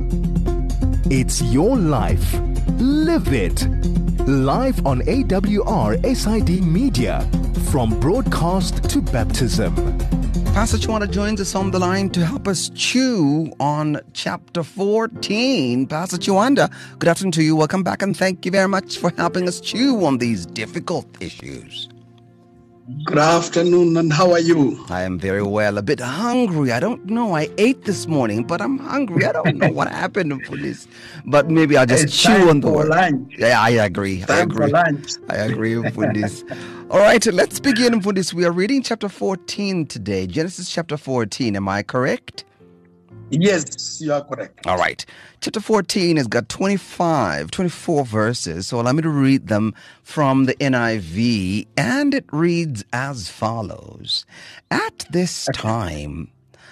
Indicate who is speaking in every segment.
Speaker 1: It's your life. Live it. Live on AWR SID Media. From broadcast to baptism.
Speaker 2: Pastor Chawanda joins us on the line to help us chew on chapter 14. Pastor Chawanda, good afternoon to you. Welcome back, and thank you very much for helping us chew on these difficult issues.
Speaker 3: Good afternoon, and how are you?
Speaker 2: I am very well. A bit hungry. I don't know. I ate this morning, but I'm hungry. I don't know what happened for this. But maybe I'll just chew on the word.
Speaker 3: Lunch.
Speaker 2: Yeah, I agree.
Speaker 3: Time for lunch.
Speaker 2: I agree with this. All right, let's begin with this. We are reading chapter 14 today. Genesis chapter 14. Am I correct?
Speaker 3: Yes, you are correct.
Speaker 2: All right. Chapter 14 has got 24 verses. So allow me to read them from the NIV. And it reads as follows. At this time,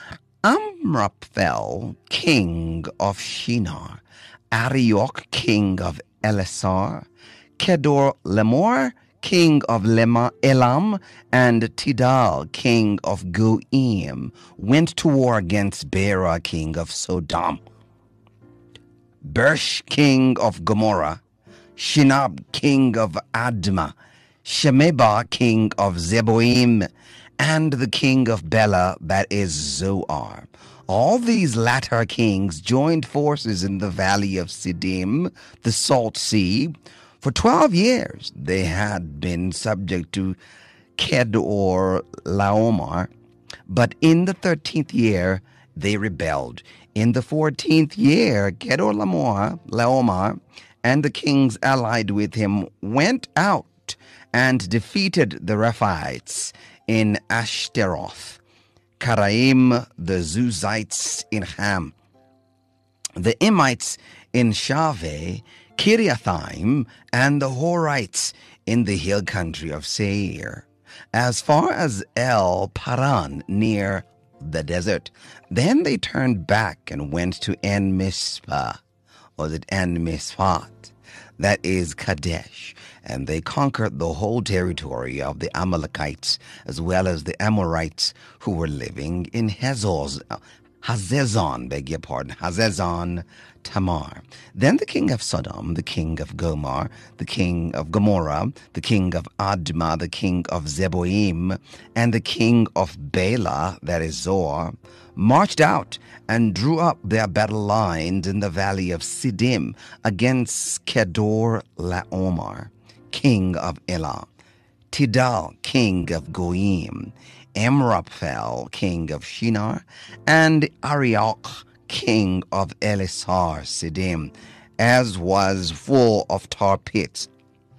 Speaker 2: Amraphel, king of Shinar, Arioch, king of Elasar, Kedorlaomer, king of Elam, and Tidal, king of Goim, went to war against Bera, king of Sodom, Bersh, king of Gomorrah, Shinab, king of Admah, Shemeba, king of Zeboim, and the king of Bela, that is Zoar. All these latter kings joined forces in the valley of Siddim, the Salt Sea. For 12 years they had been subject to Kedorlaomer, but in the 13th year they rebelled. In the 14th year, Kedorlaomer and the kings allied with him went out and defeated the Rephaites in Ashtaroth, Karaim, the Zuzites in Ham, the Emites in Shaveh, Kiriathaim, and the Horites in the hill country of Seir, as far as El Paran near the desert. Then they turned back and went to En Mishpah, or is it En Mishpat? That is Kadesh, and they conquered the whole territory of the Amalekites, as well as the Amorites who were living in Hazezon Tamar. Then the king of Sodom, the king of Gomorrah, the king of Gomorrah, the king of Admah, the king of Zeboim, and the king of Bela, that is Zoar, marched out and drew up their battle lines in the valley of Siddim against Kedorlaomer, king of Elah, Tidal, king of Goim, Amraphel, king of Shinar, and Arioch, king of Elisar Siddim, as was full of tar pits.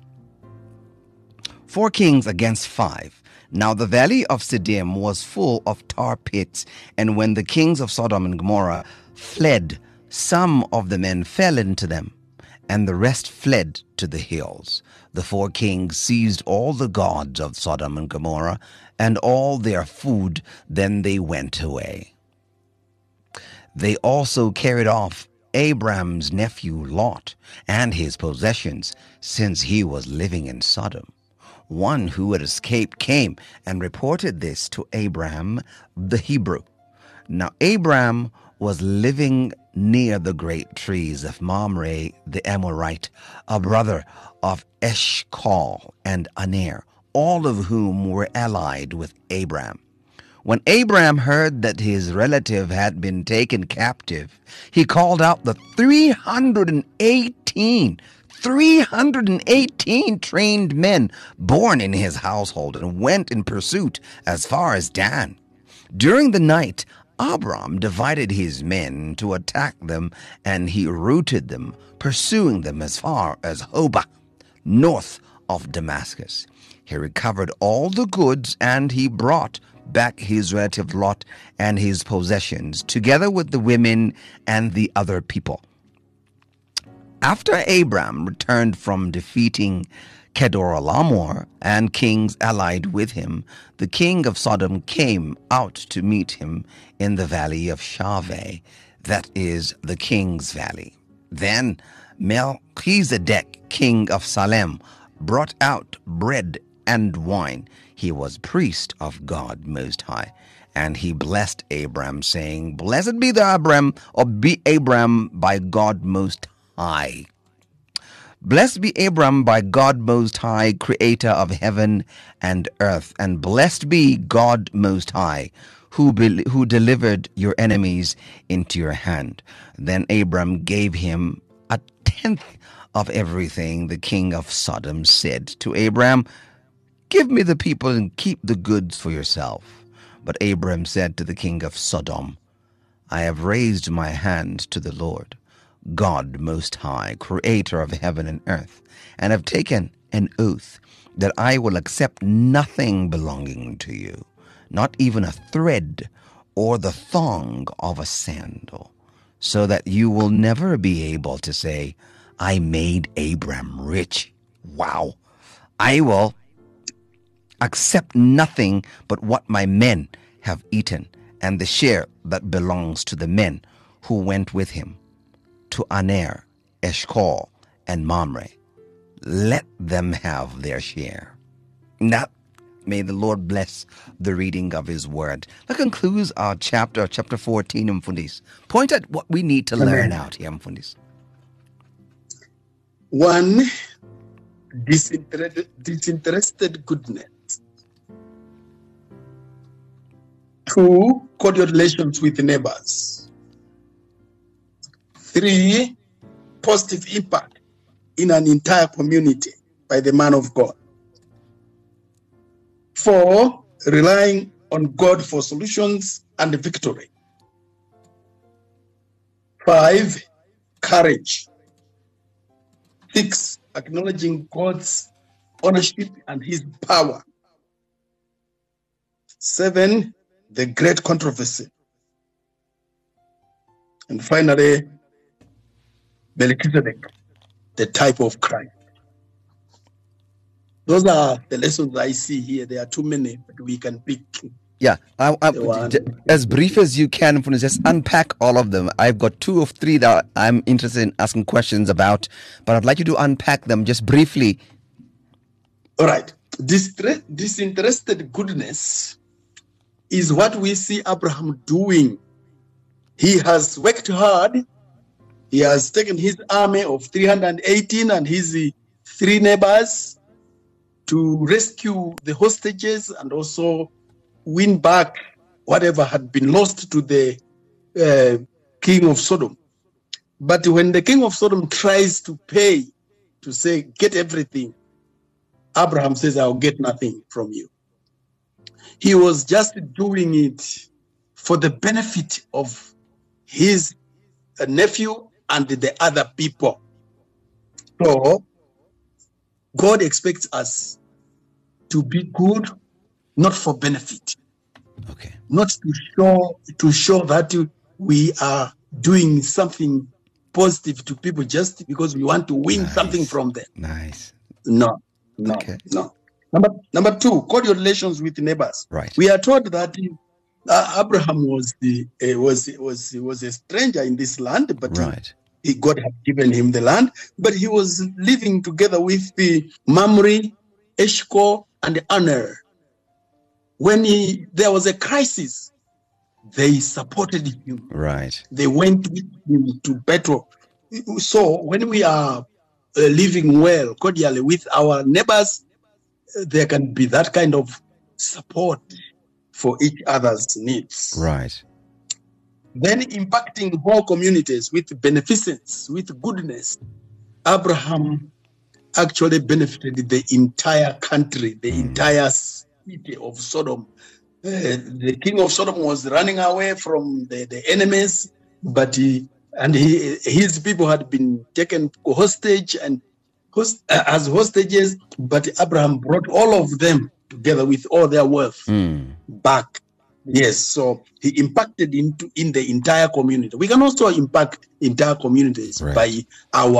Speaker 2: 4 kings against 5. Now the valley of Siddim was full of tar pits, and when the kings of Sodom and Gomorrah fled, some of the men fell into them, and the rest fled to the hills. The 4 kings seized all the gods of Sodom and Gomorrah and all their food, then they went away. They also carried off Abram's nephew Lot and his possessions, since he was living in Sodom. One who had escaped came and reported this to Abram the Hebrew. Now Abram was living near the great trees of Mamre the Amorite, a brother of Eshcol and Aner, all of whom were allied with Abram. When Abram heard that his relative had been taken captive, he called out the 318 trained men born in his household and went in pursuit as far as Dan. During the night, Abram divided his men to attack them, and he routed them, pursuing them as far as Hobah, north of Damascus. He recovered all the goods, and he brought back his relative Lot and his possessions, together with the women and the other people. After Abram returned from defeating Kedorlaomer and kings allied with him, the king of Sodom came out to meet him in the valley of Shaveh, that is the king's valley. Then Melchizedek, king of Salem, brought out bread and wine. He was priest of God Most High. And he blessed Abram, saying, Blessed be the Abram, or be Abram by God Most High. Blessed be Abram by God Most High, creator of heaven and earth. And blessed be God Most High, who delivered your enemies into your hand. Then Abram gave him a tenth of everything. The king of Sodom said to Abram, Give me the people and keep the goods for yourself. But Abram said to the king of Sodom, I have raised my hand to the Lord, God Most High, creator of heaven and earth, and have taken an oath that I will accept nothing belonging to you, not even a thread or the thong of a sandal, so that you will never be able to say, I made Abram rich. Wow. I will accept nothing but what my men have eaten, and the share that belongs to the men who went with him to Aner, Eshcol, and Mamre. Let them have their share. Now, may the Lord bless the reading of his word. That concludes our chapter 14, Mfundis. Point at what we need to learn out here, Mfundis.
Speaker 3: 1, disinterested goodness. 2, cordial relations with neighbors. 3, positive impact in an entire community by the man of God. 4, relying on God for solutions and victory. 5, courage. 6, acknowledging God's ownership and his power. 7, the great controversy. And finally, Melchizedek, the type of Christ. Those are the lessons I see here. There are too many, but we can pick.
Speaker 2: Yeah, as brief as you can, just unpack all of them. I've got 2 or 3 that I'm interested in asking questions about, but I'd like you to unpack them just briefly.
Speaker 3: All right. Disinterested goodness is what we see Abraham doing. He has worked hard. He has taken his army of 318 and his 3 neighbors to rescue the hostages and also win back whatever had been lost to the king of Sodom. But when the king of Sodom tries to pay, to say, get everything, Abraham says, I'll get nothing from you. He was just doing it for the benefit of his nephew and the other people. So God expects us to be good, not for benefit.
Speaker 2: Okay.
Speaker 3: Not to show that we are doing something positive to people just because we want to win something from them.
Speaker 2: Nice.
Speaker 3: No.
Speaker 2: Okay.
Speaker 3: No. Number 2, cordial relations with neighbors.
Speaker 2: Right.
Speaker 3: We are told that Abraham was a stranger in this land, but
Speaker 2: right.
Speaker 3: God had given him the land, but he was living together with the Mamre, Eshcol, and Aner. When there was a crisis, they supported him.
Speaker 2: Right.
Speaker 3: They went with him to battle. So when we are living well, cordially with our neighbors, there can be that kind of support for each other's needs.
Speaker 2: Right.
Speaker 3: Then impacting whole communities with beneficence, with goodness. Abraham actually benefited the entire country, the entire city of Sodom. The king of Sodom was running away from the enemies, but his people had been taken hostage and as hostages, but Abraham brought all of them together with all their wealth back. Yes, so he impacted in the entire community. We can also impact entire communities by our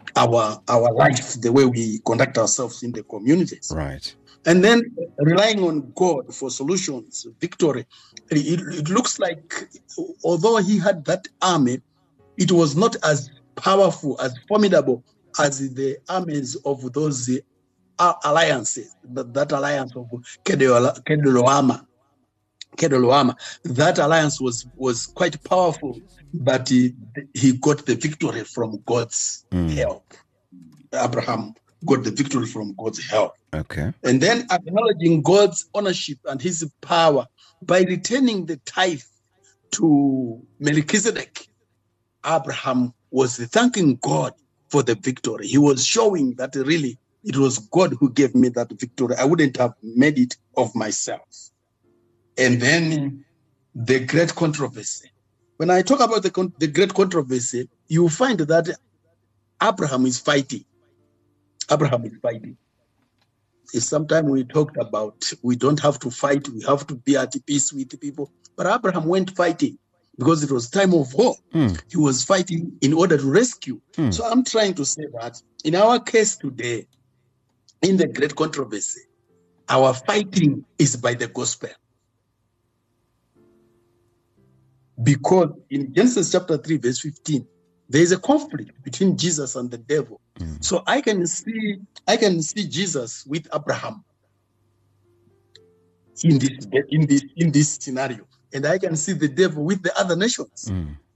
Speaker 3: life, the way we conduct ourselves in the communities.
Speaker 2: Right.
Speaker 3: And then relying on God for solutions, victory. It looks like although he had that army, it was not as powerful, as formidable as the armies of those alliances, that alliance of Kedorlaomer. Kedolwama. That alliance was quite powerful, but he got the victory from God's help. Abraham got the victory from God's help.
Speaker 2: Okay.
Speaker 3: And then acknowledging God's ownership and his power by returning the tithe to Melchizedek, Abraham was thanking God for the victory. He was showing that really it was God who gave me that victory. I wouldn't have made it of myself. And then the great controversy. When I talk about the great controversy, you find that Abraham is fighting. Abraham is fighting. Sometimes we talked about we don't have to fight, we have to be at peace with people. But Abraham went fighting because it was time of war. He was fighting in order to rescue. So I'm trying to say that in our case today, in the great controversy, our fighting is by the gospel. Because in Genesis chapter 3, verse 15, there is a conflict between Jesus and the devil. So I can see Jesus with Abraham in this scenario, and I can see the devil with the other nations.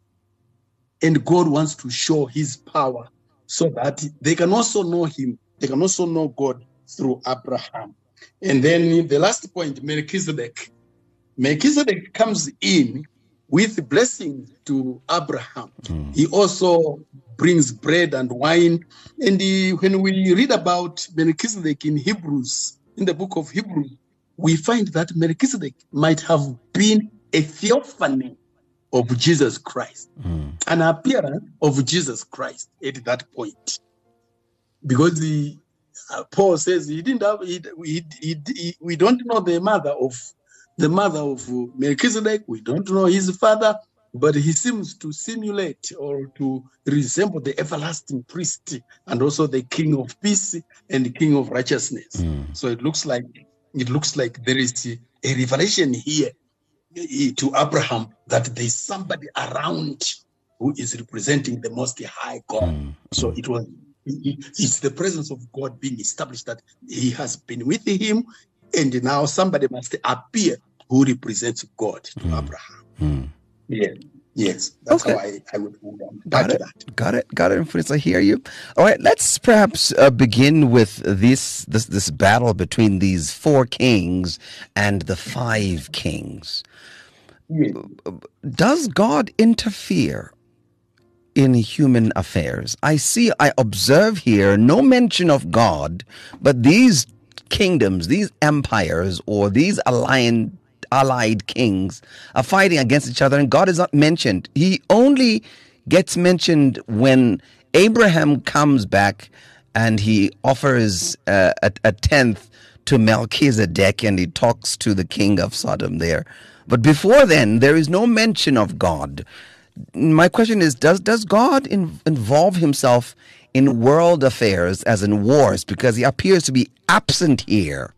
Speaker 3: And God wants to show his power so that they can also know him. They can also know God through Abraham. And then the last point, Melchizedek. Melchizedek comes in with blessing to Abraham. He also brings bread and wine. And when we read about Melchizedek in Hebrews, in the book of Hebrews, we find that Melchizedek might have been a theophany of Jesus Christ, an appearance of Jesus Christ at that point. Because Paul says he didn't have, we don't know the mother of Melchizedek. We don't know his father, but he seems to simulate or to resemble the everlasting priest and also the king of peace and the king of righteousness. So it looks like there is a revelation here to Abraham that there's somebody around who is representing the Most High God. So it's the presence of God being established that he has been with him, and now somebody must appear who represents God to Abraham. Yes, that's how I would back to that.
Speaker 2: Got it, Mfundisi, I hear you. All right, let's perhaps begin with this battle between these 4 kings and the 5 kings.
Speaker 3: Yes.
Speaker 2: Does God interfere in human affairs? I observe here no mention of God, but these kingdoms, these empires, or these allied kings are fighting against each other, and God is not mentioned. He only gets mentioned when Abraham comes back and he offers a tenth to Melchizedek, and he talks to the king of Sodom there. But before then, there is no mention of God. My question is, does God involve himself in world affairs, as in wars, because he appears to be absent here?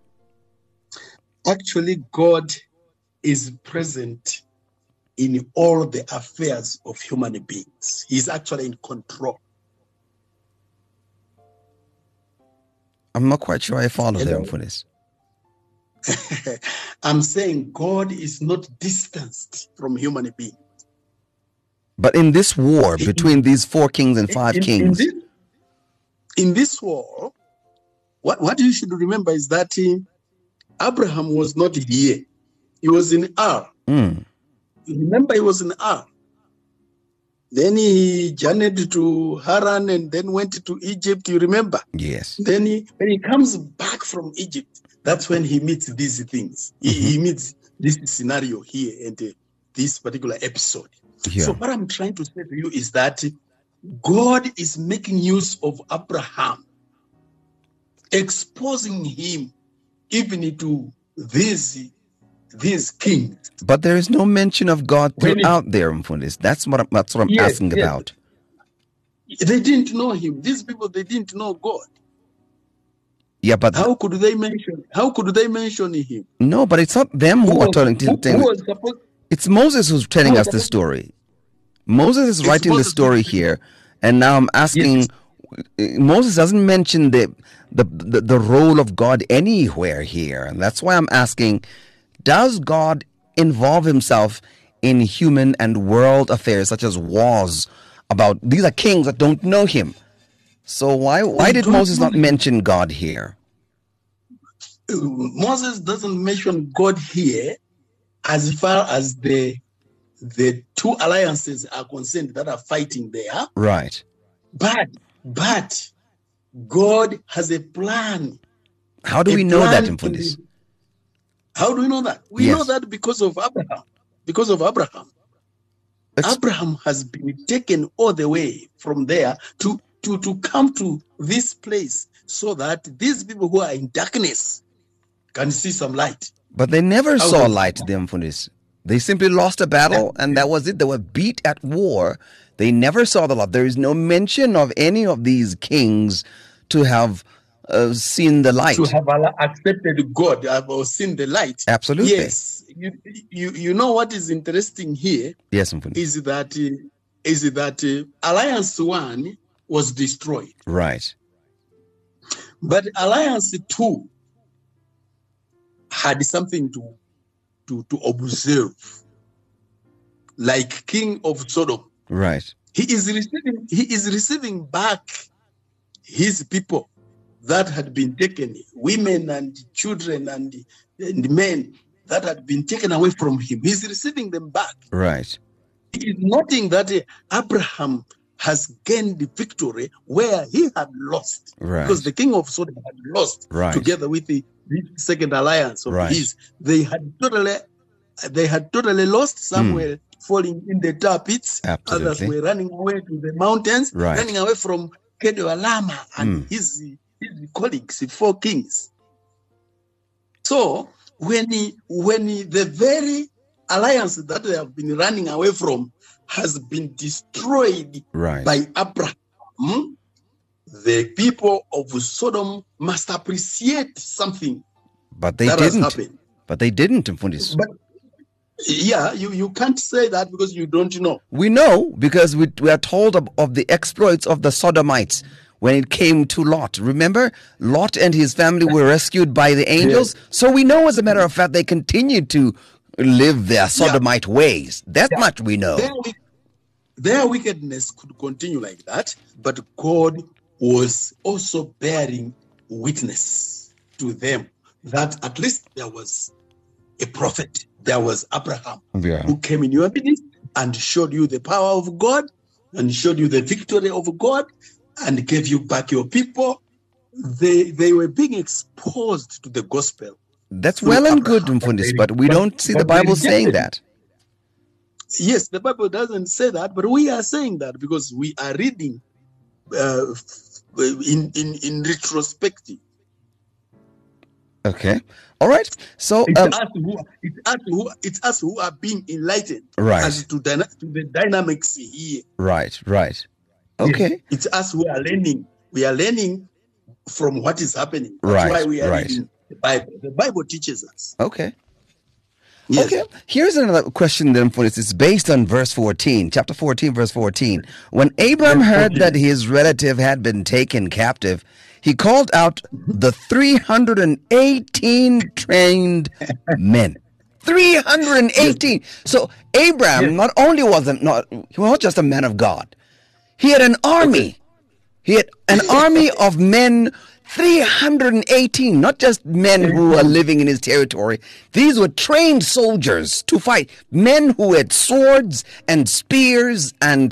Speaker 3: Actually, God is present in all the affairs of human beings. He's actually in control.
Speaker 2: I'm not quite sure I follow them for this.
Speaker 3: I'm saying God is not distanced from human beings.
Speaker 2: But in this war between these 4 kings and 5 kings.
Speaker 3: In this war, what you should remember is that Abraham was not here. He was in Ar. Remember, he was in Ar. Then he journeyed to Haran and then went to Egypt. You remember?
Speaker 2: Yes.
Speaker 3: Then when he comes back from Egypt, that's when he meets these things. He meets this scenario here and this particular episode.
Speaker 2: Yeah.
Speaker 3: So what I'm trying to say to you is that God is making use of Abraham, exposing him even to these kings.
Speaker 2: But there is no mention of God throughout there, Mfundisi. That's what I'm asking about.
Speaker 3: They didn't know him. These people, they didn't know God.
Speaker 2: Yeah, but
Speaker 3: how could they mention him?
Speaker 2: No, but it's not them who are telling. It's Moses who's telling us the story. Moses is writing the story here, and now I'm asking. Yes. Moses doesn't mention the role of God anywhere here, and that's why I'm asking. does God involve himself in human and world affairs such as wars? About these are kings that don't know him. So why did Moses not mention God here?
Speaker 3: Moses doesn't mention God here as far as the two alliances are concerned that are fighting there.
Speaker 2: Right.
Speaker 3: But God has a plan.
Speaker 2: How do we know that, Mfundisi?
Speaker 3: How do we know that? We know that because of Abraham. Because of Abraham. Abraham has been taken all the way from there to come to this place so that these people who are in darkness can see some light.
Speaker 2: But they never saw light, Mfundisi. They simply lost a battle, and that was it. They were beat at war. They never saw the light. There is no mention of any of these kings to have seen the light.
Speaker 3: To have accepted God or seen the light.
Speaker 2: Absolutely.
Speaker 3: Yes. You know what is interesting here?
Speaker 2: Yes, Mfundisi.
Speaker 3: Is that Alliance 1 was destroyed.
Speaker 2: Right.
Speaker 3: But Alliance 2 had something to observe, like King of Sodom.
Speaker 2: Right.
Speaker 3: He is receiving back his people that had been taken, women and children and men that had been taken away from him. He's receiving them back.
Speaker 2: Right.
Speaker 3: He is noting that Abraham has gained the victory where he had lost.
Speaker 2: Right.
Speaker 3: Because the king of Sodom had lost together with the second alliance of his. They had totally lost. Some were falling in the tar pits.
Speaker 2: Absolutely.
Speaker 3: Others were running away to the mountains, running away from Kedorlaomer and his colleagues, the 4 kings. So when the very alliance that they have been running away from has been destroyed by Abraham, the people of Sodom must appreciate something.
Speaker 2: But they didn't. But they didn't, Mfundisi.
Speaker 3: But yeah, you can't say that because you don't know.
Speaker 2: We know because we are told of the exploits of the Sodomites when it came to Lot. Remember, Lot and his family were rescued by the angels. Yes. So we know, as a matter of fact, they continued to live their Sodomite ways. That much we know.
Speaker 3: Their wickedness could continue like that, but God was also bearing witness to them that at least there was a prophet. There was Abraham who came in your midst and showed you the power of God and showed you the victory of God and gave you back your people. They were being exposed to the gospel.
Speaker 2: That's well and good, Mfundisi, but we don't see the Bible saying that.
Speaker 3: Yes, the Bible doesn't say that, but we are saying that because we are reading in retrospective.
Speaker 2: Okay. All right. So
Speaker 3: it's us who are being enlightened as to the dynamics here.
Speaker 2: Right. Okay.
Speaker 3: Yes, it's us who are learning. We are learning from what is happening. That's why we are reading the Bible. The Bible teaches us.
Speaker 2: Okay.
Speaker 3: Yes.
Speaker 2: Okay. Here's another question then for this. It's based on verse 14, chapter 14, verse 14. When Abram heard that his relative had been taken captive, he called out the 318 trained men. 318. So Abraham not only he was not just a man of God. He had an army. He had an army of men, 318, not just men who were living in his territory. These were trained soldiers to fight, men who had swords and spears and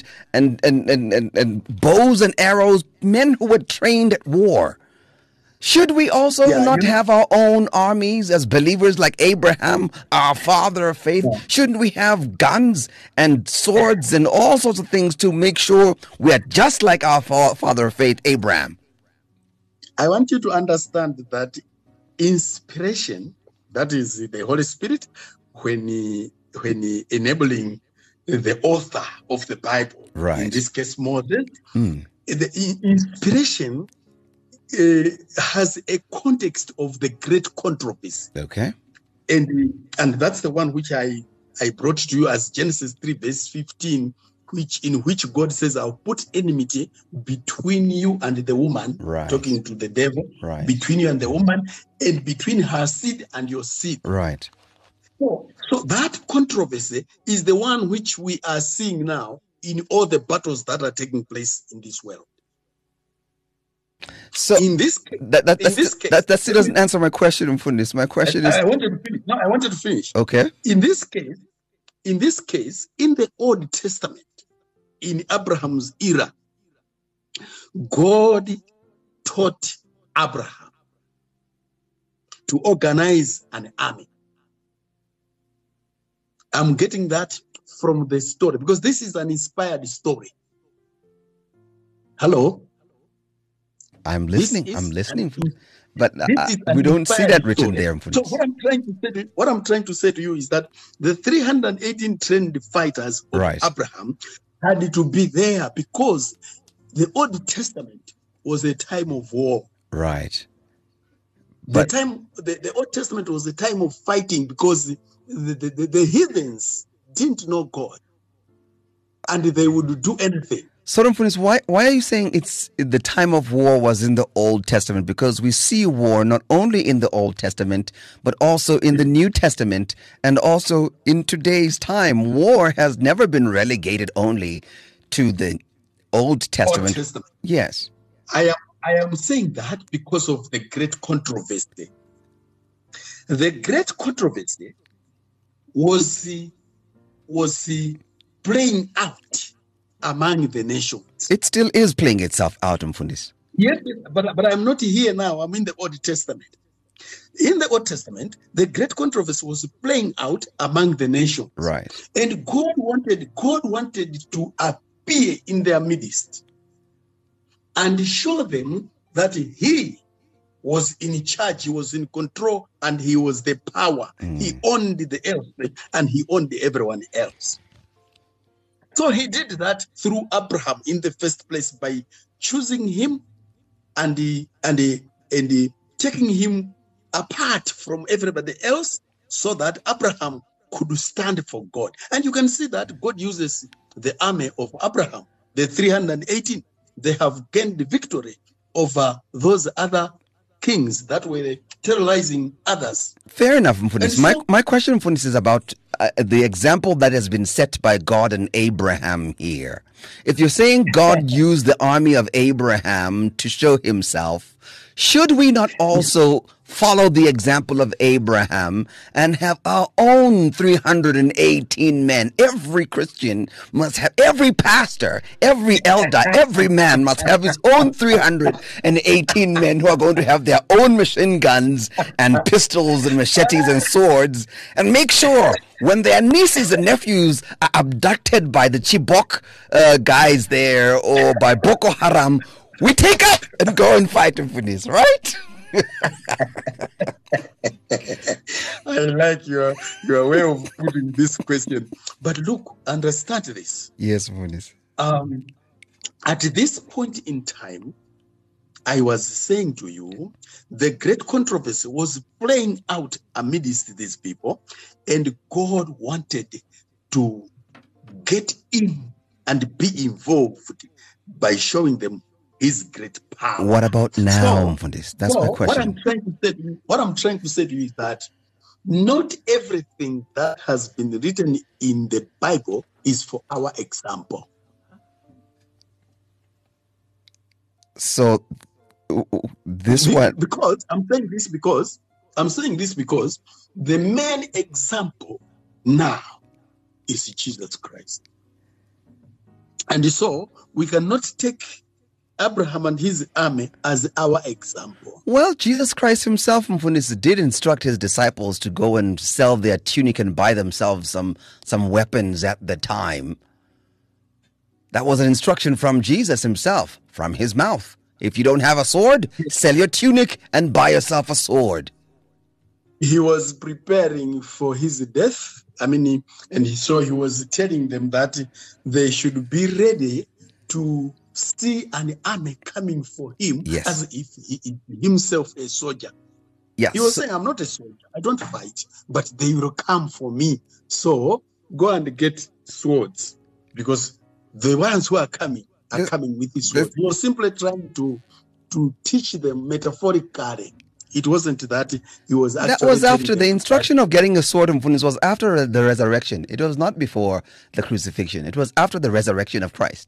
Speaker 2: bows and arrows, men who were trained at war. Should we also not have our own armies as believers like Abraham, our father of faith? Shouldn't we have guns and swords and all sorts of things to make sure we are just like our father of faith, Abraham?
Speaker 3: I want you to understand that inspiration, that is the Holy Spirit, when he enabling the author of the Bible, in this case Moses, the inspiration has a context of the great controversy.
Speaker 2: Okay.
Speaker 3: And that's the one which I brought to you as Genesis 3 verse 15, in which God says, I'll put enmity between you and the woman, talking to the devil, between you and the woman, and between her seed and your seed.
Speaker 2: Right.
Speaker 3: So that controversy is the one which we are seeing now in all the battles that are taking place in this world.
Speaker 2: So
Speaker 3: in this case,
Speaker 2: that still doesn't answer my question, Mfundisi. My question is,
Speaker 3: I wanted to finish. No, I wanted to finish.
Speaker 2: Okay.
Speaker 3: In this case, in the Old Testament, in Abraham's era, God taught Abraham to organize an army. I'm getting that from the story because this is an inspired story. Hello?
Speaker 2: I'm listening. But we don't see that written there.
Speaker 3: So what I'm trying to say to you is that the 318 trained fighters of Abraham had to be there because the Old Testament was a time of war.
Speaker 2: Right.
Speaker 3: But the Old Testament was a time of fighting because the heathens didn't know God, and they would do anything.
Speaker 2: So, Mfundisi, why are you saying it's the time of war was in the Old Testament? Because we see war not only in the Old Testament, but also in the New Testament, and also in today's time. War has never been relegated only to the Old Testament. Yes.
Speaker 3: I am saying that because of the great controversy. The great controversy was playing out among the nations.
Speaker 2: It still is playing itself out, Mfundisi.
Speaker 3: Yes, but I'm not here now. I'm in the Old Testament. In the Old Testament, the great controversy was playing out among the nations.
Speaker 2: Right.
Speaker 3: And God wanted to appear in their midst and show them that he was in charge, he was in control, and he was the power. He owned the earth and he owned everyone else. So he did that through Abraham in the first place by choosing him and taking him apart from everybody else so that Abraham could stand for God. And you can see that God uses the army of Abraham, the 318. They have gained the victory over those other kings that were terrorizing others.
Speaker 2: Fair enough, Mfundisi. My question, Mfundisi, is about the example that has been set by God and Abraham here. If you're saying God used the army of Abraham to show himself, should we not also follow the example of Abraham and have our own 318 men? Every Christian must have, every pastor, every elder, every man must have his own 318 men who are going to have their own machine guns and pistols and machetes and swords, and make sure when their nieces and nephews are abducted by the Chibok guys there or by Boko Haram, we take up and go and fight for this, right?
Speaker 3: I like your way of putting this question. But look, understand this.
Speaker 2: Yes, Mfundisi.
Speaker 3: At this point in time, I was saying to you, the great controversy was playing out amidst these people, and God wanted to get in and be involved by showing them his great power.
Speaker 2: What about now, Mfundisi? That's my question.
Speaker 3: What I'm trying to say to you is that not everything that has been written in the Bible is for our example.
Speaker 2: So this one,
Speaker 3: because I'm saying this because the main example now is Jesus Christ. And so we cannot take Abraham and his army as our example.
Speaker 2: Well, Jesus Christ himself, Mfundisi, did instruct his disciples to go and sell their tunic and buy themselves some weapons at the time. That was an instruction from Jesus himself, from his mouth. If you don't have a sword, sell your tunic and buy yourself a sword.
Speaker 3: He was preparing for his death. So he was telling them that they should be ready to see an army coming for him,
Speaker 2: yes,
Speaker 3: as if he is himself a soldier.
Speaker 2: Yes.
Speaker 3: He was saying, I'm not a soldier. I don't fight, but they will come for me. So go and get swords, because the ones who are coming with his swords. He was simply trying to teach them metaphorically. It wasn't that he was actually...
Speaker 2: That was after
Speaker 3: telling
Speaker 2: the
Speaker 3: them
Speaker 2: instruction of getting a sword and Mfundisi was after the resurrection. It was not before the crucifixion. It was after the resurrection of Christ.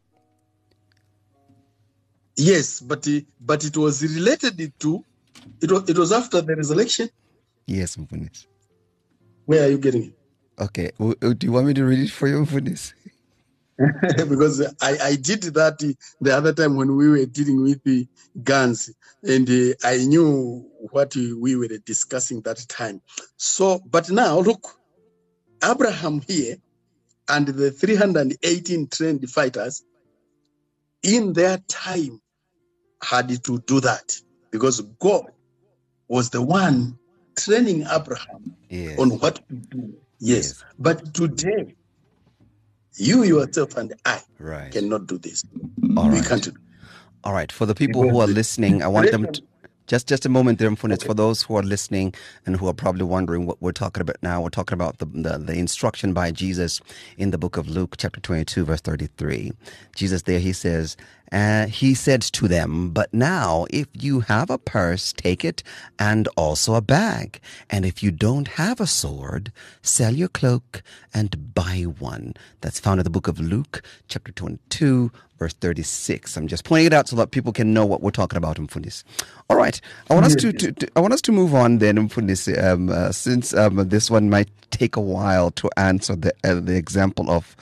Speaker 3: Yes, but it was related to... It was after the resurrection.
Speaker 2: Yes, Mfundisi.
Speaker 3: Where are you getting it?
Speaker 2: Okay. Do you want me to read it for you, Mfundisi?
Speaker 3: Because I did that the other time when we were dealing with the guns, and I knew what we were discussing that time. So, but now look, Abraham here and the 318 trained fighters in their time had to do that because God was the one training Abraham on what to do. Yes. But today, you yourself and I cannot do this. We can't do it.
Speaker 2: All right. For the people who are listening, I want them to... Just a moment there, Mfundisi. For those who are listening and who are probably wondering what we're talking about now, we're talking about the instruction by Jesus in the book of Luke, chapter 22, verse 33. Jesus there, he says, he said to them, "But now if you have a purse, take it, and also a bag. And if you don't have a sword, sell your cloak and buy one." That's found in the book of Luke, chapter 22, verse 36. I'm just pointing it out so that people can know what we're talking about, Mfundisi. All right. I want us to move on then, Mfundisi, since this one might take a while to answer the example of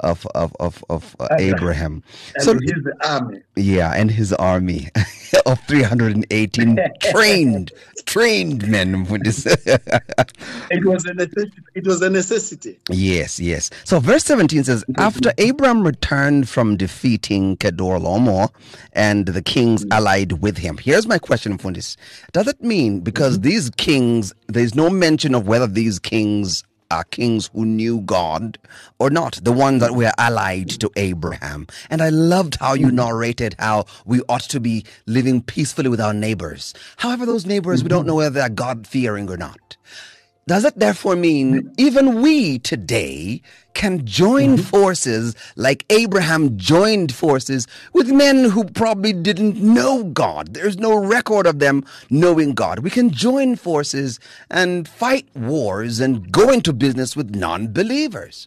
Speaker 2: Abraham.
Speaker 3: And his army.
Speaker 2: Yeah, and his army of 318 trained men.
Speaker 3: It was a necessity.
Speaker 2: Yes. So verse 17 says, after Abram returned from defeating Kedorlaomer and the kings allied with him. Here's my question, Mfundisi. Does it mean because these kings, there's no mention of whether these kings are kings who knew God or not, the ones that were allied to Abraham? And I loved how you narrated how we ought to be living peacefully with our neighbors. However, those neighbors, we don't know whether they're God-fearing or not. Does it therefore mean even we today can join forces like Abraham joined forces with men who probably didn't know God? There's no record of them knowing God. We can join forces and fight wars and go into business with non-believers.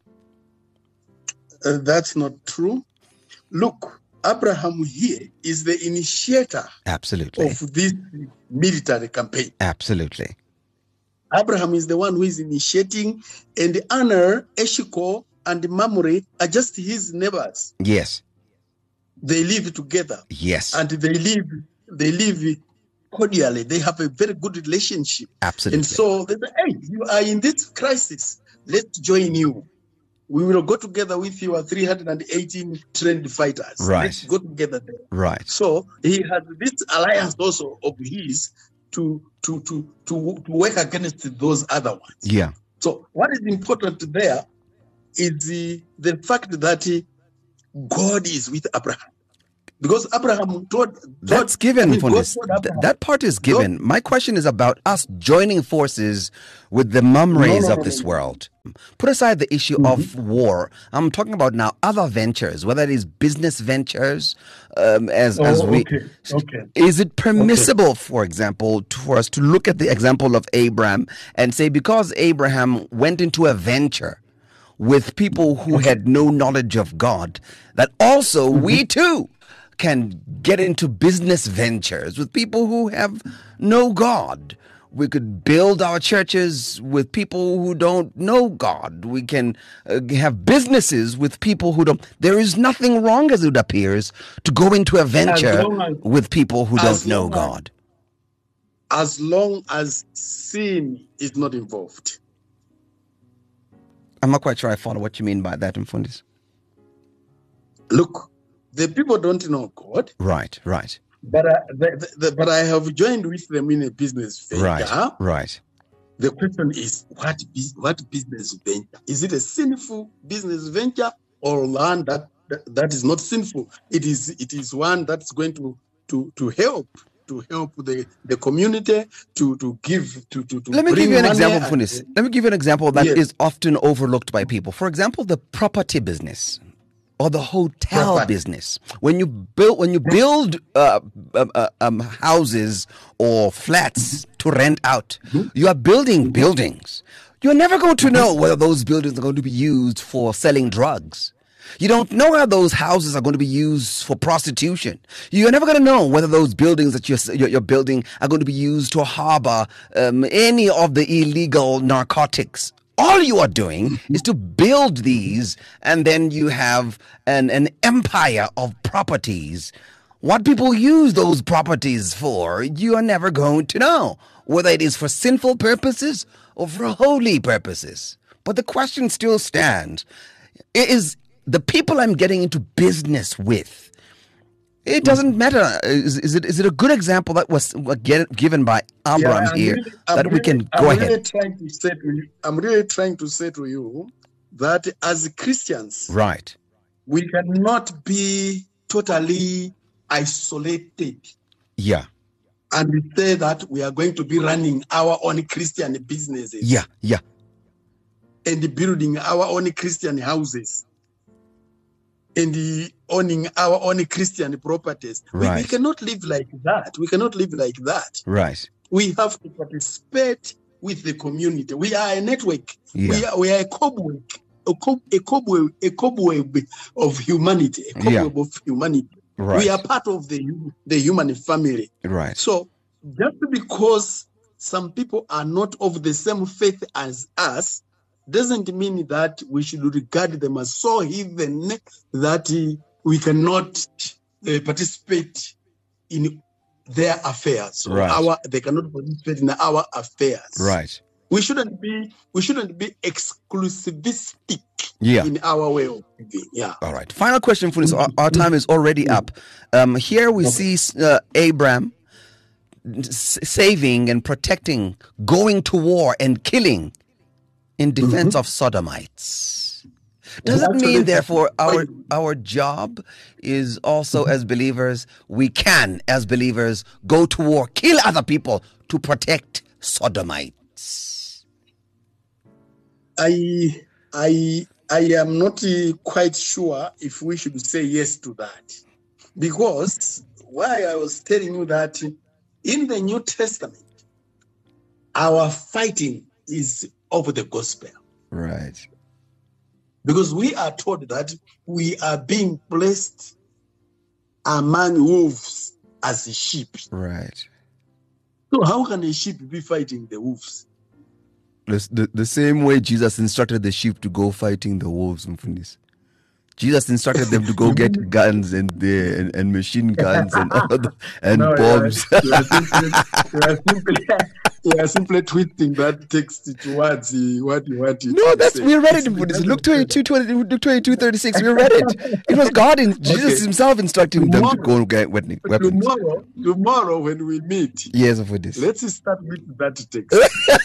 Speaker 3: That's not true. Look, Abraham here is the initiator of this military campaign.
Speaker 2: Absolutely.
Speaker 3: Abraham is the one who is initiating, and Aner, Eshcol, and Mamre are just his neighbors.
Speaker 2: Yes.
Speaker 3: They live together.
Speaker 2: Yes.
Speaker 3: And they live cordially. They have a very good relationship.
Speaker 2: Absolutely.
Speaker 3: And so they say, hey, you are in this crisis. Let's join you. We will go together with your 318 trained fighters.
Speaker 2: Right.
Speaker 3: Let's go together there.
Speaker 2: Right.
Speaker 3: So he has this alliance also of his to work against those other ones.
Speaker 2: Yeah.
Speaker 3: So what is important there is the fact that God is with Abraham. Because Abraham told...
Speaker 2: That's given, that part is given. My question is about us joining forces with the Mamres of this world. Put aside the issue of war. I'm talking about now other ventures, whether it is business ventures, Is it permissible, for example, for us to look at the example of Abraham and say, because Abraham went into a venture with people who had no knowledge of God, that also we too can get into business ventures with people who have no God? We could build our churches with people who don't know God. We can have businesses with people who don't. There is nothing wrong, as it appears, to go into a venture with people who don't know God.
Speaker 3: As long as sin is not involved.
Speaker 2: I'm not quite sure I follow what you mean by that, Mfundisi.
Speaker 3: Look, the people don't know God.
Speaker 2: Right.
Speaker 3: But I have joined with them in a business venture.
Speaker 2: Right.
Speaker 3: The question is, what business venture? Is it a sinful business venture or one that is not sinful? It is one that's going to help the community to give to.
Speaker 2: Let me give you an example for this. Let me give you an example that is often overlooked by people. For example, the property business. or the hotel
Speaker 3: Property.
Speaker 2: business. When you build houses or flats to rent out, you are building buildings. You're never going to know whether those buildings are going to be used for selling drugs. You don't know how those houses are going to be used for prostitution. You're never going to know whether those buildings that you're building are going to be used to harbor any of the illegal narcotics. All you are doing is to build these, and then you have an empire of properties. What people use those properties for, you are never going to know, whether it is for sinful purposes or for holy purposes. But the question still stands. Is the people I'm getting into business with, it doesn't matter. Is it a good example that was given by Abraham here that we can go ahead?
Speaker 3: I'm really trying to say to you that as Christians,
Speaker 2: Right.
Speaker 3: we cannot be totally isolated
Speaker 2: Yeah.
Speaker 3: and say that we are going to be running our own Christian businesses
Speaker 2: Yeah.
Speaker 3: and building our own Christian houses and owning our own Christian properties. We
Speaker 2: Right.
Speaker 3: cannot live like that. We cannot live like that.
Speaker 2: Right.
Speaker 3: We have to participate with the community. We are a network.
Speaker 2: Yeah.
Speaker 3: We are a cobweb of humanity. A cobweb of humanity.
Speaker 2: Right.
Speaker 3: We are part of the human family.
Speaker 2: Right.
Speaker 3: So just because some people are not of the same faith as us doesn't mean that we should regard them as so heathen that we cannot participate in their affairs.
Speaker 2: Right.
Speaker 3: They cannot participate in our affairs.
Speaker 2: Right.
Speaker 3: We shouldn't be exclusivistic
Speaker 2: Yeah.
Speaker 3: in our way of living. Yeah.
Speaker 2: All right. Final question for this. Our time is already up. Here we see Abraham saving and protecting, going to war and killing in defense of Sodomites. Does it mean, therefore, our job is also as believers, we can, as believers, go to war, kill other people to protect Sodomites?
Speaker 3: I am not quite sure if we should say yes to that, because why I was telling you that in the New Testament, our fighting is of the gospel.
Speaker 2: Right.
Speaker 3: Because we are told that we are being placed among wolves as sheep.
Speaker 2: Right.
Speaker 3: So how can a sheep be fighting the wolves?
Speaker 2: The same way Jesus instructed the sheep to go fighting the wolves. Jesus instructed them to go get guns and machine guns and bombs.
Speaker 3: You are simply twisting that text towards what
Speaker 2: No, we read it in Buddhism. Luke 22:36. We read it. It was God and Jesus himself instructing them to go get weapons.
Speaker 3: Tomorrow when we meet,
Speaker 2: Yes, of this.
Speaker 3: let's start with that text.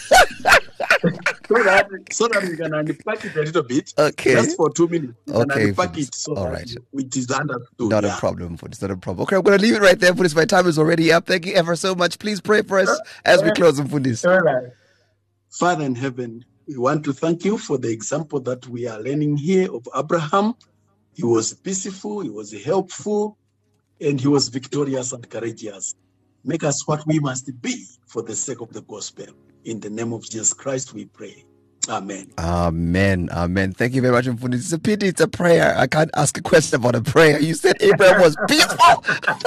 Speaker 3: so that we can unpack it a little bit.
Speaker 2: Okay.
Speaker 3: Just for 2 minutes. We can
Speaker 2: Okay,
Speaker 3: unpack
Speaker 2: Buddhist.
Speaker 3: it so
Speaker 2: All
Speaker 3: that
Speaker 2: right.
Speaker 3: it is understood.
Speaker 2: Not a problem for this. Not a problem. Okay, I'm going to leave it right there for this. My time is already up. Thank you ever so much. Please pray for us as we close for this.
Speaker 3: All right. Father in heaven, we want to thank you for the example that we are learning here of Abraham. He was peaceful, he was helpful, and he was victorious and courageous. Make us what we must be for the sake of the gospel. In the name of Jesus Christ, we pray. Amen.
Speaker 2: Amen. Amen. Thank you very much, Mfundi. It's a pity it's a prayer. I can't ask a question about a prayer. You said Abraham was peaceful.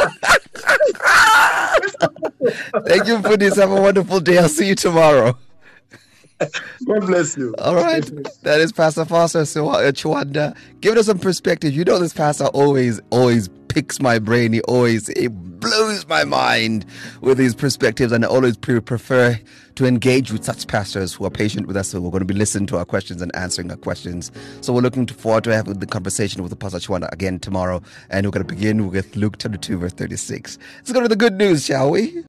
Speaker 2: Thank you, Mfundi. Have a wonderful day. I'll see you tomorrow.
Speaker 3: God bless you.
Speaker 2: All right. That is Pastor Foster Chwanda. Giving us some perspective. You know, this pastor always picks my brain. He blows my mind with his perspectives, and I always prefer to engage with such pastors who are patient with us. So we're going to be listening to our questions and answering our questions. So we're looking forward to having the conversation with the Pastor Chwanda again tomorrow. And we're going to begin with Luke chapter 2, verse 36. Let's go to the good news, shall we?